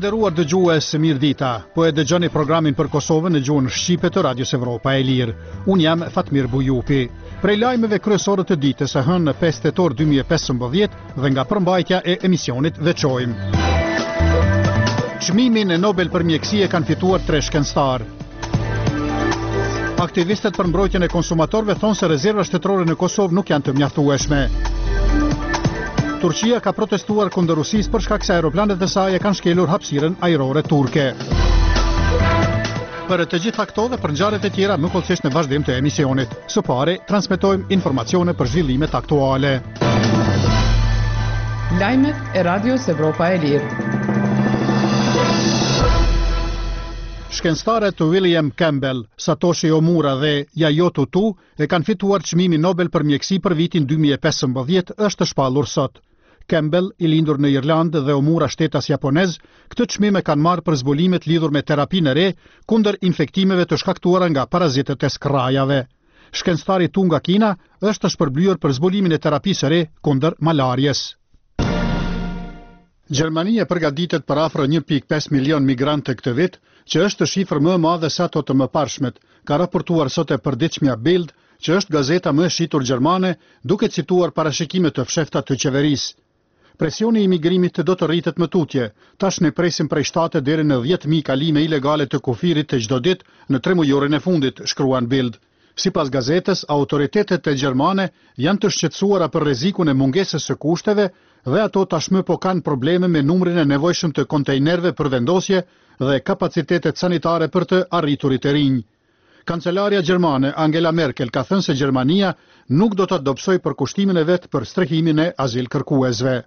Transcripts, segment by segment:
nderuar dëgjues, mirëdita. Po e dëgjoni programin për Kosovën në gjuhën shqipe të Radios Evropa e Lirë. Unë jam Fatmir Bujupi. Prej lajmeve kryesore të ditës së hënë në 5 tetor 2015 dhe nga përmbajtja e emisionit veçojmë. Çmimin e Nobel për mjekësi e kanë fituar 3 shkencëtar. Aktivistët për mbrojtjen e konsumatorëve thonë se rezervat shtetërore në Kosovë nuk janë të mjaftueshme. Turqia ka protestuar kundër Rusisë për shkak se aeroplanet e saj e kanë shkelur hapësirën ajrore turke. Për të gjitha këto dhe për ngjarjet e tjera më kollësisht në vazhdim të emisionit. Së pari, transmetojmë informacione për zhvillimet aktuale. Lajmet e Radios Evropa e Lirë. Shkencëtarët William Campbell, Satoshi Omura dhe Yayoi Tu e kanë fituar çmimin Nobel për mjekësi për vitin 2015, është shpallur sot. Campbell, i lindur në Irlandë, dhe Omura, shtetas japonez, këtë çmim e kanë marrë për zbulimet lidhur me terapinë e re kundër infektimeve të shkaktuara nga parazitët e skrrajave. Shkencëtari Tu nga Kina është shpërblyer për zbulimin e terapisë së re kundër malarjes. Gjermania përgatitet për afro 1.5 milion migrantë këtë vit, që është shifër më e madhe se ato të mëparshmet, ka raportuar sot e përditshmja Bild, që është gazeta më e shitur gjermane, duke cituar parashikime të fshehta të qeverisë. Presioni i migrimit do të rritet më tutje. Tash ne presim prej 7 deri në 10.000 kalime ilegale të kufirit të çdo ditë në 3 mujorin e fundit, shkruan Bild. Sipas gazetës, autoritetet e gjermane janë të shqetësuara për rrezikun e mungesës së kushteve dhe ato tashmë po kanë probleme me numrin e nevojshëm të kontejnerëve për vendosje dhe kapacitetet sanitare për të arriturit e rinj. Kancelaria gjermane Angela Merkel ka thënë se Gjermania nuk do të dobësoj përkushtimin e vet për strehimin e azilkërkuesve.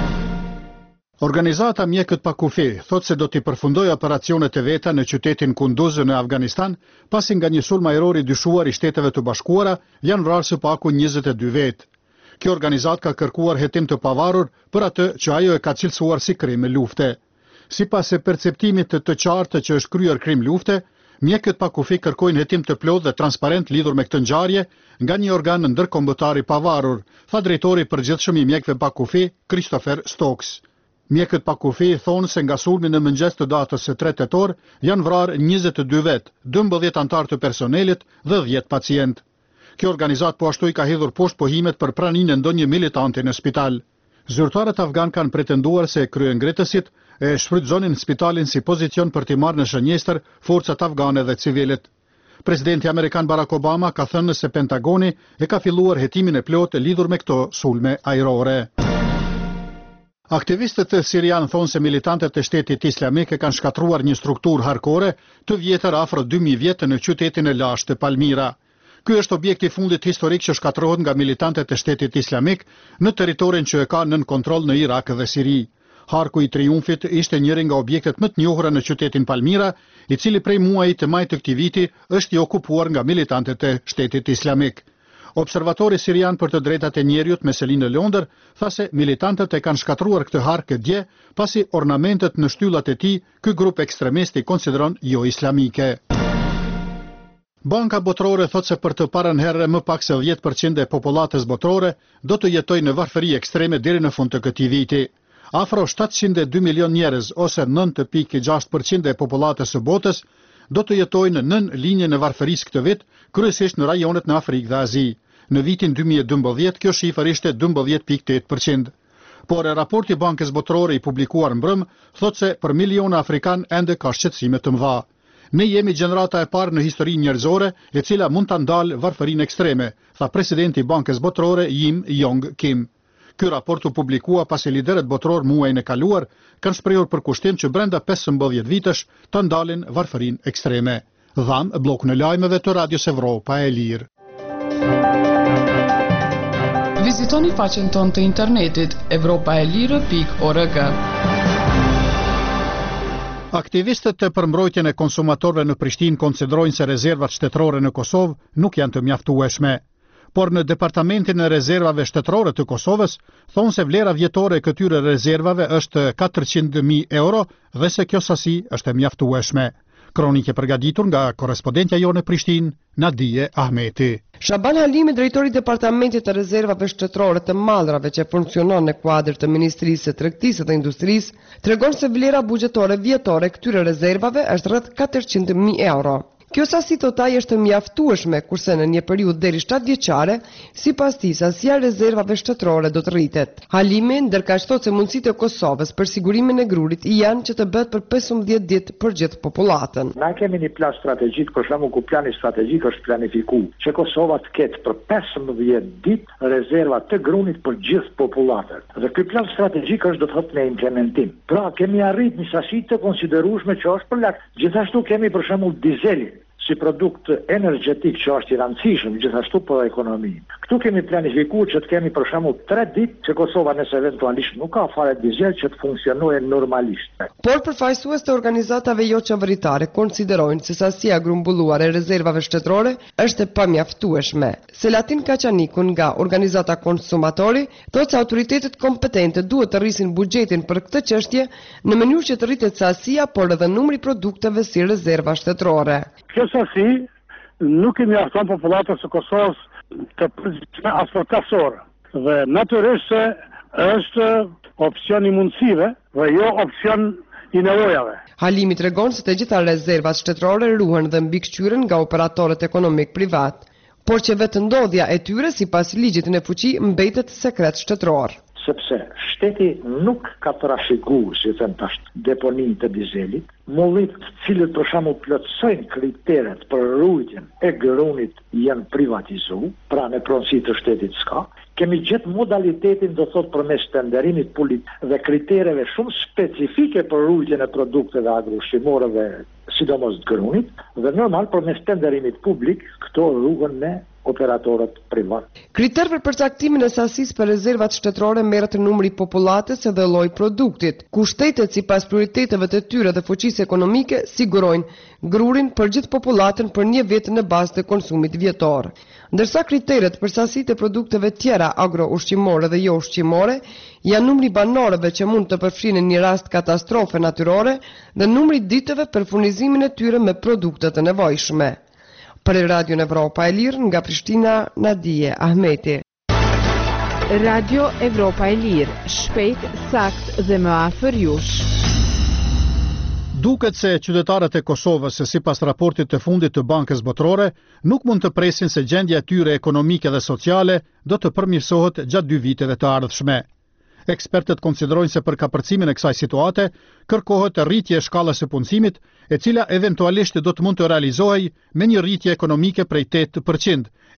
Organizata Mjekët pa kufi thotë se do t'i përfundojë operacionet e veta në qytetin Kunduz në Afganistan, pasi nga një sulm ajror i dyshuar i Shteteve të Bashkuara janë vrarë së paku 22 vetë. Kjo organizatë ka kërkuar hetim të pavarur për atë që ajo e ka cilësuar si krim lufte. Sipas e perceptimit të qartë që është kryer krim lufte, mjekët pa kufi kërkojnë hetim të plotë dhe transparent lidhur me këtë ngjarje nga një organ ndërkombëtar i pavarur, tha drejtori i përgjithshëm i mjekëve pa kufi, Christopher Stokes. Mjekët pa kufi thonë se nga sulmi në mëngjes të datës së 3 tetor janë vrarë 22 vetë, 12 antarë të personelit dhe 10 pacient. Kjo organizat po ashtu i ka hedhur poshtë pohimet për praninë e ndonjë militanti në spital. Zyrtarët afgan kanë pretenduar se kryengritësit e shfrytëzonin spitalin si pozicion për t'i marrë në shënjestër forcat afgane dhe civilit. Presidenti Amerikan Barack Obama ka thënë se Pentagoni e ka filluar hetimin e plotë lidhur me këto sulme ajrore. Aktivistët sirian thonë se militantët e Shtetit Islamik e kanë shkatruar një strukturë harkore të vjetër afro 2000 vjetë në qytetin e lashtë të Palmira. Ky është objekti i fundit historik që shkatrohet nga militantët e Shtetit Islamik në territorin që e ka nën kontroll në Irak dhe Siri. Harku i Triumfit ishte njëri nga objektet më të njohura në qytetin Palmira, i cili prej muajit të maj të këtij viti është i okupuar nga militantët e Shtetit Islamik. Observatori sirian për të drejtat e njerëzit Meselin në Londër tha se militantët e kanë shkatruar këtë hark dje, pasi ornamentet në shtyllat e tij ky grup ekstremist i konsideron jo islamike. Banka Botërore thotë se për të parën herë më pak se 10% e popullatës botërore do të jetojë në varfëri ekstreme deri në fund të këtij viti. Afro 702 milion njerëz ose 9.6% e popullatës së botës do të jetojnë nën linjën e varfërisë këtë vit, kryesisht në rajonet në Afrikë dhe Azi. Në vitin 2012 kjo shifër ishte 12.8%. Por raporti i Bankës Botërore i publikuar mbrëm thotë se për miliona afrikan ende ka shqetësime të mëdha. Ne jemi gjenerata e parë në historinë njerëzore e cila mund ta ndalë varfërinë ekstreme, tha presidenti i Bankës Botërore Jim Yong Kim. Ky raport u publikua pasi liderët botror muajin e kaluar kanë shprehur përkushtim që brenda 15 vitesh të ndalin varfërinë ekstreme. Dham blokun e lajmeve të Radios Evropa e Lirë. Vizitoni faqen tonë të internetit evropaelire.org. Aktivistët të përmbrojtjen e konsumatorëve në Prishtinë konsiderojnë se rezervat shtetërore në Kosovë nuk janë të mjaftueshme. Por në Departamentin e Rezervave Shtetërore të Kosovës thonë se vlera vjetore e këtyre rezervave është 400.000 euro dhe se kjo sasi është e mjaftueshme. Kronike përgatitur nga korrespondentja jone Prishtinë, Nadije Ahmeti. Shaban Halimi, drejtori i Departamentit të Rezervave Shtetërore të Mallrave që funksionon në kuadër të Ministrisë së Tregtisë dhe Industrisë, tregon se vlera buxhetore vjetore këtyre rezervave është rreth 400.000 euro. Kjo sasi total është mjaftueshme, kurse në një periudhë deri 7 vjeçare, sipas tij sasia e rezervave shtetërore do të rritet. Halimi ndërkaq thotë se mundësitë e Kosovës për sigurimin e grurit janë që të bëhet për 15 ditë për gjithë popullatën. Na kemi një plan strategjik, për shembull ku plani strategjik është planifikuar që Kosova të ketë për 15 ditë rezerva të grunit për gjithë popullatën. Dhe ky plan strategjik është do të thotë në implementim. Pra kemi arrit një sasi të konsiderueshme që është për lart. Gjithashtu kemi për shembull dizelin si produkt energjetik që është i rëndësishëm gjithashtu për ekonominë. Këtu kemi planifikuar që të kemi për shembull 3 ditë që Kosova nëse eventualisht nuk ka fare dizel që të funksionojë normalisht. Por përfaqësues të organizatave jo qeveritare konsiderojnë se sasia grumbulluar e rezervave shtetërore është e pamjaftueshme. Selatin Kaçanikun nga organizata Konsumatori thotë se autoritetet kompetente duhet të rrisin buxhetin për këtë çështje në mënyrë që të rritet sasia por edhe numri produkteve si rezerva shtetërore. Kjo sasi nuk i mjafton popullatës së Kosovës të përgjithshme as për kafshore. Dhe natyrisht se është opsion i mundësive dhe jo opsion i nevojave. Halimi tregon se të gjitha rezervat shtetërore ruhen dhe mbikëqyren nga operatorët ekonomik privat, por që vetë ndodhja e tyre sipas ligjit në fuqi mbetet sekret shtetëror. Sepse shteti nuk ka trashëguar, si them tash, deponinë të dizelit, mullit të cilët për shembull plotësojnë kriteret për rujtjen e grunit janë privatizuar, pra në pronësi të shtetit s'ka. Kemi gjetë modalitetin do thot përmes tenderimit publik dhe kritereve shumë specifike për rujtjen e produkteve agroushqimore dhe sidomos të grunit, dhe normal përmes tenderimit publik këto ruhen me operatorët privat. Kriter për përcaktimin e sasisë për rezervat shtetërore merret numri i popullatës dhe lloji produktit, ku shtetet sipas prioriteteve të tyre dhe fuqisë ekonomike sigurojnë grurin për gjithë popullatën për një vit në bazë të konsumit vjetor. Ndërsa kriteret për sasitë e produkteve tjera agro-ushqimore dhe jo ushqimore janë numri banorëve që mund të përfshinë një rast katastrofe natyrore dhe numri ditëve për furnizimin e tyre me produkte të nevojshme. Për Radio Evropa e Lirë nga Prishtina, Nadije Ahmeti. Radio Evropa e Lirë, shpejt, sakt dhe më afër jush. Duket se qytetarët e Kosovës, sipas raportit të fundit të Bankës Botërore, nuk mund të presin se gjendja e tyre ekonomike dhe sociale do të përmirësohet gjatë 2 viteve të ardhshme. Ekspertët konsiderojnë se për kapërcimin e kësaj situate kërkohet rritje e shkallës së punësimit, e cila eventualisht do të mund të realizohej me një rritje ekonomike prej 8%,